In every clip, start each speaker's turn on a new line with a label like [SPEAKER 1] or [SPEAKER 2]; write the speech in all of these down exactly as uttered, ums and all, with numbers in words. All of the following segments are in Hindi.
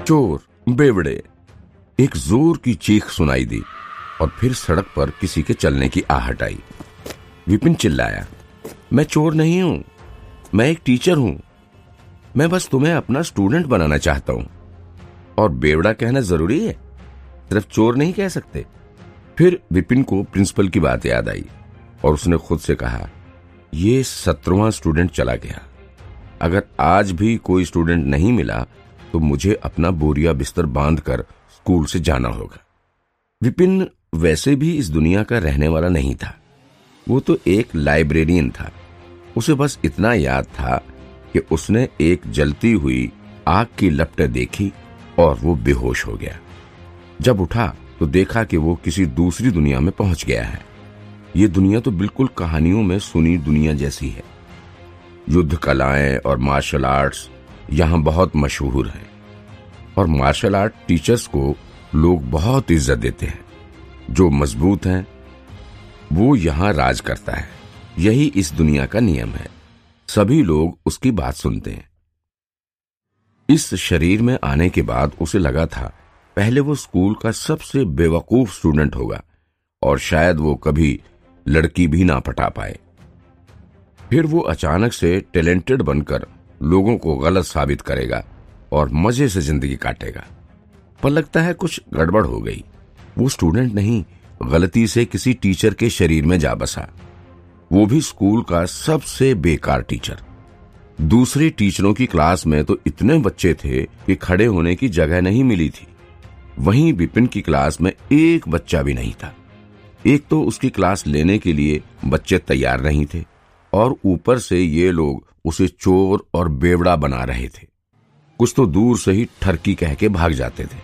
[SPEAKER 1] चोर, बेवड़े। एक जोर की चीख सुनाई दी और फिर सड़क पर किसी के चलने की आहट आई। विपिन चिल्लाया, मैं चोर नहीं हूं, मैं एक टीचर हूं। मैं बस तुम्हें अपना स्टूडेंट बनाना चाहता हूं। और बेवड़ा कहना जरूरी है? सिर्फ चोर नहीं कह सकते। फिर विपिन को प्रिंसिपल की बात याद आई और उसने खुद से कहा, ये सत्रहवां स्टूडेंट चला गया। अगर आज भी कोई स्टूडेंट नहीं मिला तो मुझे अपना बोरिया बिस्तर बांधकर स्कूल से जाना होगा। विपिन वैसे भी इस दुनिया का रहने वाला नहीं था। वो तो एक लाइब्रेरियन था। उसे बस इतना याद था कि उसने एक जलती हुई आग की लपटें देखी और वो बेहोश हो गया। जब उठा तो देखा कि वो किसी दूसरी दुनिया में पहुंच गया है। ये दुनिया तो बिल्कुल कहानियों में सुनी दुनिया जैसी है। युद्ध कलाएं और मार्शल आर्ट्स यहाँ बहुत मशहूर हैं और मार्शल आर्ट टीचर्स को लोग बहुत इज्जत देते हैं। जो मजबूत हैं वो यहाँ राज करता है। यही इस दुनिया का नियम है। सभी लोग उसकी बात सुनते हैं। इस शरीर में आने के बाद उसे लगा था पहले वो स्कूल का सबसे बेवकूफ स्टूडेंट होगा और शायद वो कभी लड़की भी ना पटा पाए। फिर वो अचानक से टैलेंटेड बनकर लोगों को गलत साबित करेगा और मजे से जिंदगी काटेगा। पर लगता है कुछ गड़बड़ हो गई। वो स्टूडेंट नहीं, गलती से किसी टीचर के शरीर में जा बसा, वो भी स्कूल का सबसे बेकार टीचर। दूसरे टीचरों की क्लास में तो इतने बच्चे थे कि खड़े होने की जगह नहीं मिली थी। वहीं विपिन की क्लास में एक बच्चा भी नहीं था। एक तो उसकी क्लास लेने के लिए बच्चे तैयार नहीं थे और ऊपर से ये लोग उसे चोर और बेवड़ा बना रहे थे। कुछ तो दूर से ही ठरकी कह के भाग जाते थे।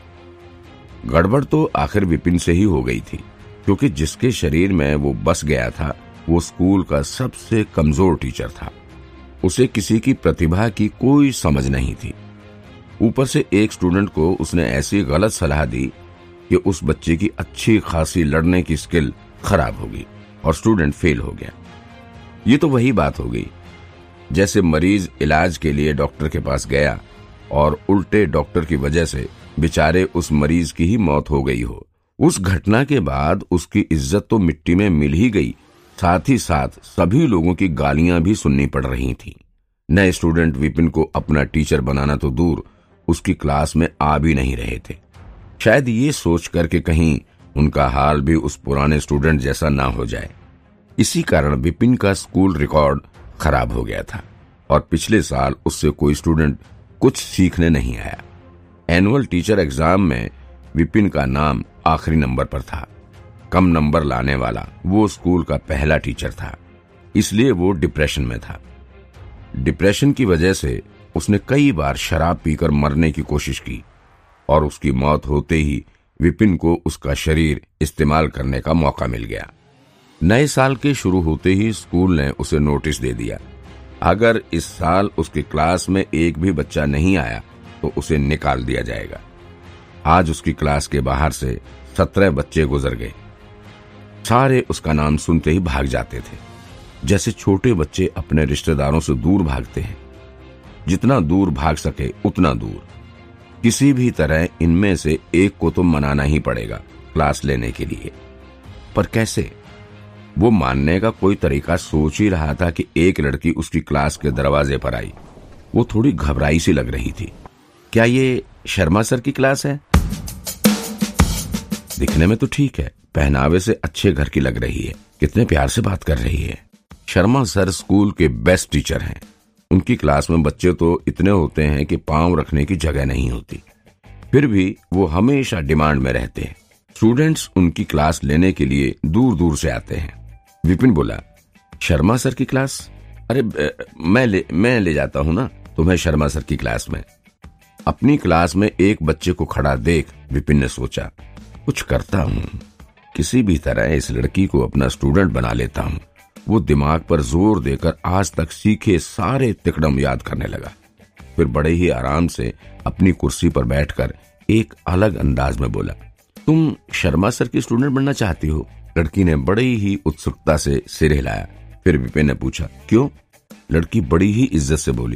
[SPEAKER 1] गड़बड़ तो आखिर विपिन से ही हो गई थी, क्योंकि जिसके शरीर में वो बस गया था वो स्कूल का सबसे कमजोर टीचर था। उसे किसी की प्रतिभा की कोई समझ नहीं थी। ऊपर से एक स्टूडेंट को उसने ऐसी गलत सलाह दी कि उस बच्चे की अच्छी खासी लड़ने की स्किल खराब हो गई और स्टूडेंट फेल हो गया। ये तो वही बात हो गई जैसे मरीज इलाज के लिए डॉक्टर के पास गया और उल्टे डॉक्टर की वजह से बेचारे उस मरीज की ही मौत हो गई हो। उस घटना के बाद उसकी इज्जत तो मिट्टी में मिल ही गई, साथ ही साथ सभी लोगों की गालियां भी सुननी पड़ रही थीं। नए स्टूडेंट विपिन को अपना टीचर बनाना तो दूर, उसकी क्लास में आ भी नहीं रहे थे। शायद ये सोच कर के कहीं उनका हाल भी उस पुराने स्टूडेंट जैसा ना हो जाए। इसी कारण विपिन का स्कूल रिकॉर्ड खराब हो गया था और पिछले साल उससे कोई स्टूडेंट कुछ सीखने नहीं आया। एनुअल टीचर एग्जाम में विपिन का नाम आखिरी नंबर पर था। कम नंबर लाने वाला वो स्कूल का पहला टीचर था, इसलिए वो डिप्रेशन में था। डिप्रेशन की वजह से उसने कई बार शराब पीकर मरने की कोशिश की और उसकी मौत होते ही विपिन को उसका शरीर इस्तेमाल करने का मौका मिल गया। नए साल के शुरू होते ही स्कूल ने उसे नोटिस दे दिया, अगर इस साल उसकी क्लास में एक भी बच्चा नहीं आया तो उसे निकाल दिया जाएगा। आज उसकी क्लास के बाहर से सत्रह बच्चे गुजर गए। सारे उसका नाम सुनते ही भाग जाते थे, जैसे छोटे बच्चे अपने रिश्तेदारों से दूर भागते हैं। जितना दूर भाग सके उतना दूर। किसी भी तरह इनमें से एक को तो मनाना ही पड़ेगा क्लास लेने के लिए। पर कैसे? वो मानने का कोई तरीका सोच ही रहा था कि एक लड़की उसकी क्लास के दरवाजे पर आई। वो थोड़ी घबराई सी लग रही थी। क्या ये शर्मा सर की क्लास है? दिखने में तो ठीक है, पहनावे से अच्छे घर की लग रही है, कितने प्यार से बात कर रही है। शर्मा सर स्कूल के बेस्ट टीचर हैं। उनकी क्लास में बच्चे तो इतने होते हैं कि पांव रखने की जगह नहीं होती, फिर भी वो हमेशा डिमांड में रहते हैं। स्टूडेंट्स उनकी क्लास लेने के लिए दूर दूर से आते हैं। विपिन बोला, शर्मा सर की क्लास? अरे मैं ले मैं ले जाता हूं ना तुम्हें शर्मा सर की क्लास में। अपनी क्लास में एक बच्चे को खड़ा देख विपिन ने सोचा, कुछ करता हूं, किसी भी तरह इस लड़की को अपना स्टूडेंट बना लेता हूं। वो दिमाग पर जोर देकर आज तक सीखे सारे तिकड़म याद करने लगा। फिर बड़े ही आराम से अपनी कुर्सी पर बैठकर एक अलग अंदाज में बोला, तुम शर्मा सर की स्टूडेंट बनना चाहती हो? लड़की ने बड़ी ही उत्सुकता से सिर हिलाया। फिर विपिन ने पूछा, क्यों? लड़की बड़ी ही इज्जत से बोली,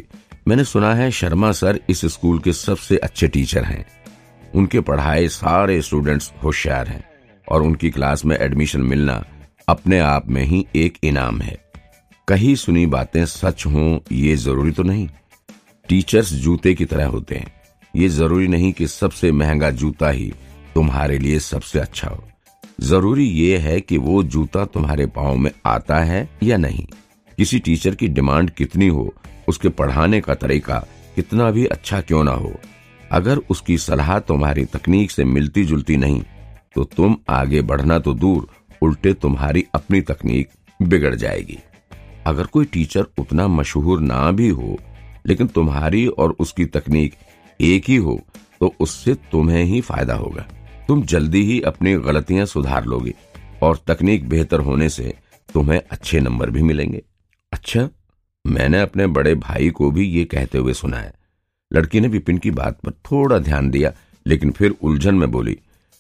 [SPEAKER 1] मैंने सुना है शर्मा सर इस स्कूल के सबसे अच्छे टीचर हैं। उनके पढ़ाए सारे स्टूडेंट्स होशियार हैं और उनकी क्लास में एडमिशन मिलना अपने आप में ही एक इनाम है। कही सुनी बातें सच हों ये जरूरी तो नहीं। टीचर्स जूते की तरह होते हैं। ये जरूरी नहीं कि सबसे महंगा जूता ही तुम्हारे लिए सबसे अच्छा हो। जरूरी ये है कि वो जूता तुम्हारे पाँव में आता है या नहीं। किसी टीचर की डिमांड कितनी हो, उसके पढ़ाने का तरीका कितना भी अच्छा क्यों ना हो, अगर उसकी सलाह तुम्हारी तकनीक से मिलती जुलती नहीं तो तुम आगे बढ़ना तो दूर, उल्टे तुम्हारी अपनी तकनीक बिगड़ जाएगी। अगर कोई टीचर उतना मशहूर ना भी हो लेकिन तुम्हारी और उसकी तकनीक एक ही हो तो उससे तुम्हें ही फायदा होगा। तुम जल्दी ही अपनी गलतियां सुधार लोगे और तकनीक बेहतर होने से तुम्हें अच्छे नंबर भी मिलेंगे। अच्छा, मैंने अपने बड़े भाई को भी ये कहते हुए सुना है। लड़की ने विपिन की बात पर थोड़ा ध्यान दिया लेकिन फिर उलझन में बोली,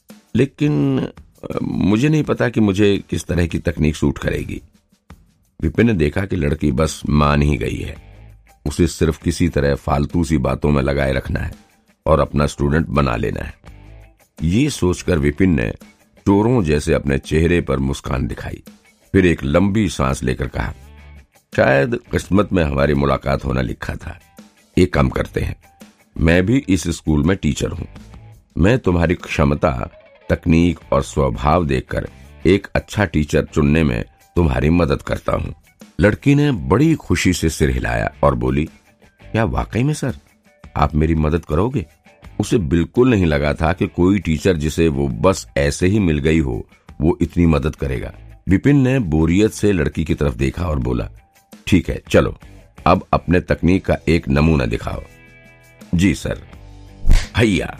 [SPEAKER 1] लेकिन मुझे नहीं पता कि मुझे किस तरह की तकनीक सूट करेगी। विपिन ने देखा कि लड़की बस मान ही गई है। उसे सिर्फ किसी तरह फालतू सी बातों में लगाए रखना है और अपना स्टूडेंट बना लेना है। ये सोचकर विपिन ने चोरों जैसे अपने चेहरे पर मुस्कान दिखाई, फिर एक लंबी सांस लेकर कहा, शायद किस्मत में हमारी मुलाकात होना लिखा था। एक काम करते हैं, मैं भी इस स्कूल में टीचर हूं। मैं तुम्हारी क्षमता, तकनीक और स्वभाव देखकर एक अच्छा टीचर चुनने में तुम्हारी मदद करता हूं। लड़की ने बड़ी खुशी से सिर हिलाया और बोली, क्या वाकई में सर आप मेरी मदद करोगे? उसे बिल्कुल नहीं लगा था कि कोई टीचर जिसे वो बस ऐसे ही मिल गई हो वो इतनी मदद करेगा। विपिन ने बोरियत से लड़की की तरफ देखा और बोला, ठीक है, चलो अब अपने तकनीक का एक नमूना दिखाओ। जी सर। हैया।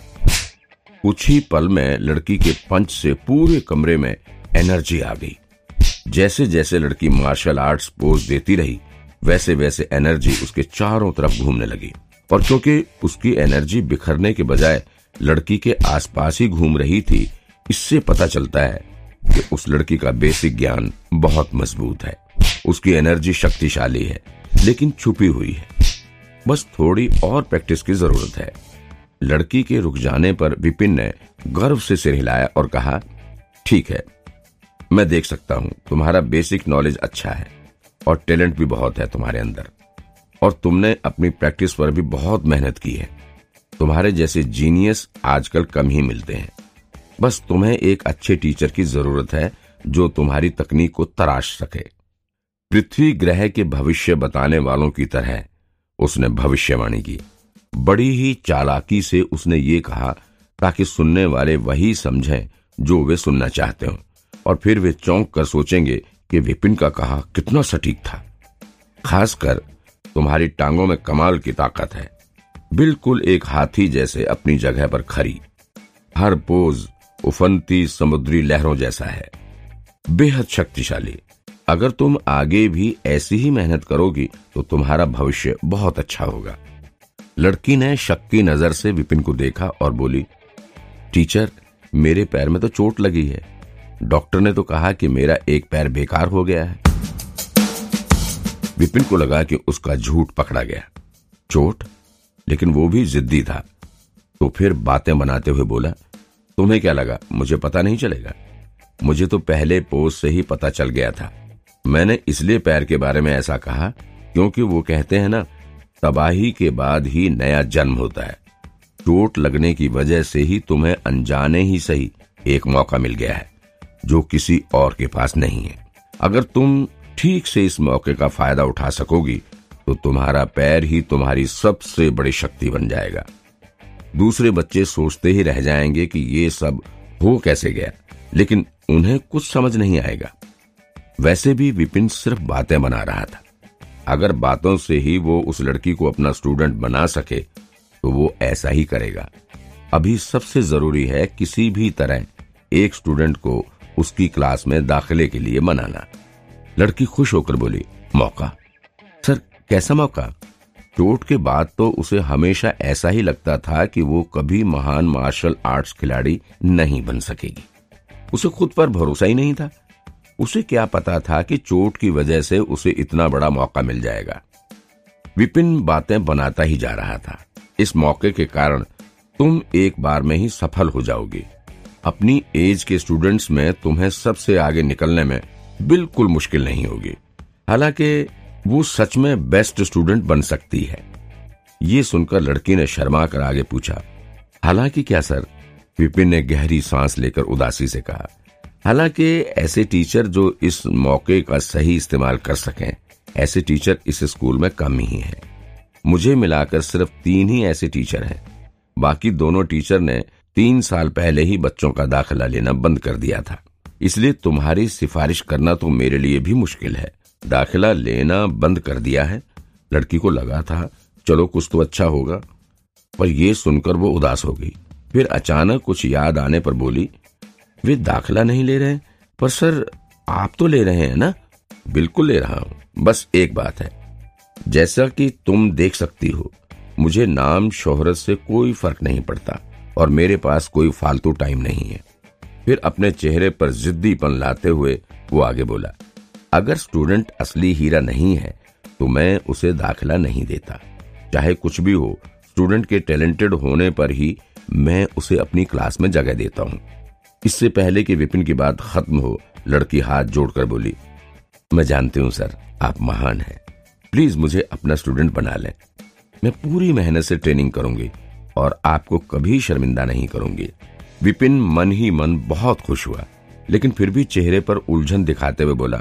[SPEAKER 1] कुछ ही पल में लड़की के पंच से पूरे कमरे में एनर्जी आ गई। जैसे जैसे लड़की मार्शल आर्ट्स पोज देती रही वैसे वैसे एनर्जी उसके चारों तरफ घूमने लगी, और क्योंकि उसकी एनर्जी बिखरने के बजाय लड़की के आसपास ही घूम रही थी, इससे पता चलता है कि उस लड़की का बेसिक ज्ञान बहुत मजबूत है। उसकी एनर्जी शक्तिशाली है लेकिन छुपी हुई है। बस थोड़ी और प्रैक्टिस की जरूरत है। लड़की के रुक जाने पर विपिन ने गर्व से सिर हिलाया और कहा, ठीक है, मैं देख सकता हूं तुम्हारा बेसिक नॉलेज अच्छा है और टैलेंट भी बहुत है तुम्हारे अंदर, और तुमने अपनी प्रैक्टिस पर भी बहुत मेहनत की है। तुम्हारे जैसे जीनियस आजकल कम ही मिलते हैं। बस तुम्हें एक अच्छे टीचर की जरूरत है जो तुम्हारी तकनीक को तराश सके। पृथ्वी ग्रह के भविष्य बताने वालों की तरह उसने भविष्यवाणी की। बड़ी ही चालाकी से उसने ये कहा ताकि सुनने वाले वही समझें जो वे सुनना चाहते हों, और फिर वे चौंक कर सोचेंगे कि विपिन का कहा कितना सटीक था। खासकर तुम्हारी टांगों में कमाल की ताकत है, बिल्कुल एक हाथी जैसे अपनी जगह पर खड़ी। हर पोज उफनती समुद्री लहरों जैसा है, बेहद शक्तिशाली। अगर तुम आगे भी ऐसी ही मेहनत करोगी तो तुम्हारा भविष्य बहुत अच्छा होगा। लड़की ने शक की नजर से विपिन को देखा और बोली, टीचर मेरे पैर में तो चोट लगी है। डॉक्टर ने तो कहा कि मेरा एक पैर बेकार हो गया है। विपिन को लगा कि उसका झूठ पकड़ा गया। चोट? लेकिन वो भी जिद्दी था, तो फिर बातें बनाते हुए बोला, तुम्हें क्या लगा मुझे पता नहीं चलेगा? मुझे तो पहले पोज से ही पता चल गया था। मैंने इसलिए पैर के बारे में ऐसा कहा क्योंकि वो कहते हैं ना, तबाही के बाद ही नया जन्म होता है। चोट लगने की वजह से ही तुम्हें अनजाने ही सही एक मौका मिल गया है जो किसी और के पास नहीं है। अगर तुम ठीक से इस मौके का फायदा उठा सकोगी तो तुम्हारा पैर ही तुम्हारी सबसे बड़ी शक्ति बन जाएगा। दूसरे बच्चे सोचते ही रह जाएंगे कि ये सब हो कैसे गया, लेकिन उन्हें कुछ समझ नहीं आएगा। वैसे भी विपिन सिर्फ बातें बना रहा था। अगर बातों से ही वो उस लड़की को अपना स्टूडेंट बना सके तो वो ऐसा ही करेगा। अभी सबसे जरूरी है किसी भी तरह एक स्टूडेंट को उसकी क्लास में दाखिले के लिए मनाना। लड़की खुश होकर बोली, मौका? सर कैसा मौका? चोट के बाद तो उसे हमेशा ऐसा ही लगता था कि वो कभी महान मार्शल आर्ट्स खिलाड़ी नहीं बन सकेगी। उसे खुद पर भरोसा ही नहीं था। उसे क्या पता था कि चोट की वजह से उसे इतना बड़ा मौका मिल जाएगा। विपिन बातें बनाता ही जा रहा था। इस मौके के कारण तुम एक बार में ही सफल हो जाओगे। अपनी एज के स्टूडेंट्स में तुम्हें सबसे आगे निकलने में बिल्कुल मुश्किल नहीं होगी। हालांकि वो सच में बेस्ट स्टूडेंट बन सकती है। ये सुनकर लड़की ने शर्मा कर आगे पूछा, हालांकि क्या सर? विपिन ने गहरी सांस लेकर उदासी से कहा, हालांकि ऐसे टीचर जो इस मौके का सही इस्तेमाल कर सकें, ऐसे टीचर इस स्कूल में कम ही हैं। मुझे मिलाकर सिर्फ तीन ही ऐसे टीचर हैं। बाकी दोनों टीचर ने तीन साल पहले ही बच्चों का दाखिला लेना बंद कर दिया था। इसलिए तुम्हारी सिफारिश करना तो मेरे लिए भी मुश्किल है। दाखिला लेना बंद कर दिया है। लड़की को लगा था चलो कुछ तो अच्छा होगा, पर यह सुनकर वो उदास हो गई। फिर अचानक कुछ याद आने पर बोली, वे दाखिला नहीं ले रहे? पर सर आप तो ले रहे हैं ना? बिल्कुल ले रहा हूं, बस एक बात है, जैसा कि तुम देख सकती हो, मुझे नाम शोहरत से कोई फर्क नहीं पड़ता और मेरे पास कोई फालतू टाइम नहीं है। फिर अपने चेहरे पर जिद्दीपन लाते हुए वो आगे बोला, अगर स्टूडेंट असली हीरा नहीं है तो मैं उसे दाखिला नहीं देता। चाहे कुछ भी हो, स्टूडेंट के टैलेंटेड होने पर ही मैं उसे अपनी क्लास में जगह देता हूँ। इससे पहले कि विपिन की बात खत्म हो, लड़की हाथ जोड़कर बोली, मैं जानती हूँ सर, आप महान हैं। प्लीज मुझे अपना स्टूडेंट बना लें। मैं पूरी मेहनत से ट्रेनिंग करूंगी और आपको कभी शर्मिंदा नहीं करूंगी। विपिन मन ही मन बहुत खुश हुआ, लेकिन फिर भी चेहरे पर उलझन दिखाते हुए बोला,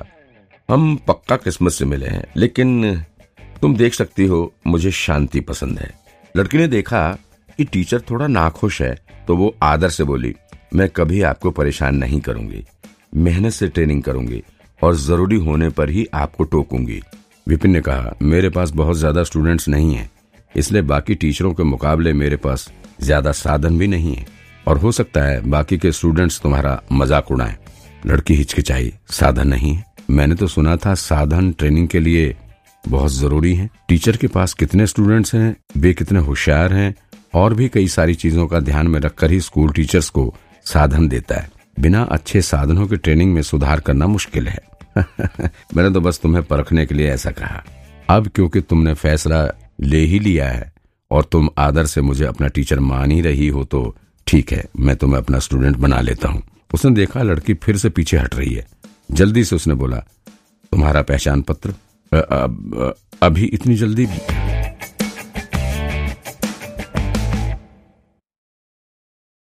[SPEAKER 1] हम पक्का किस्मत से मिले हैं, लेकिन तुम देख सकती हो मुझे शांति पसंद है। लड़की ने देखा कि टीचर थोड़ा नाखुश है तो वो आदर से बोली, मैं कभी आपको परेशान नहीं करूंगी, मेहनत से ट्रेनिंग करूंगी और जरूरी होने पर ही आपको टोकूंगी। विपिन ने कहा, मेरे पास बहुत ज्यादा स्टूडेंट्स नहीं हैं, इसलिए बाकी टीचरों के मुकाबले मेरे पास ज्यादा साधन भी नहीं है और हो सकता है बाकी के स्टूडेंट्स तुम्हारा मजाक उड़ाएं। लड़की हिचकिचाई, साधन नहीं है? मैंने तो सुना था साधन ट्रेनिंग के लिए बहुत जरूरी है। टीचर के पास कितने स्टूडेंट्स हैं, वे कितने होशियार हैं और भी कई सारी चीजों का ध्यान में रखकर ही स्कूल टीचर्स को साधन देता है। बिना अच्छे साधनों की ट्रेनिंग में सुधार करना मुश्किल है। मैंने तो बस तुम्हें परखने के लिए ऐसा कहा। अब क्योंकि तुमने फैसला ले ही लिया है और तुम आदर से मुझे अपना टीचर मान ही रही हो तो ठीक है, मैं तुम्हें अपना स्टूडेंट बना लेता हूँ। उसने देखा लड़की फिर से पीछे हट रही है। जल्दी से उसने बोला, तुम्हारा पहचान पत्र? अ, अ, अ, अभी इतनी जल्दी?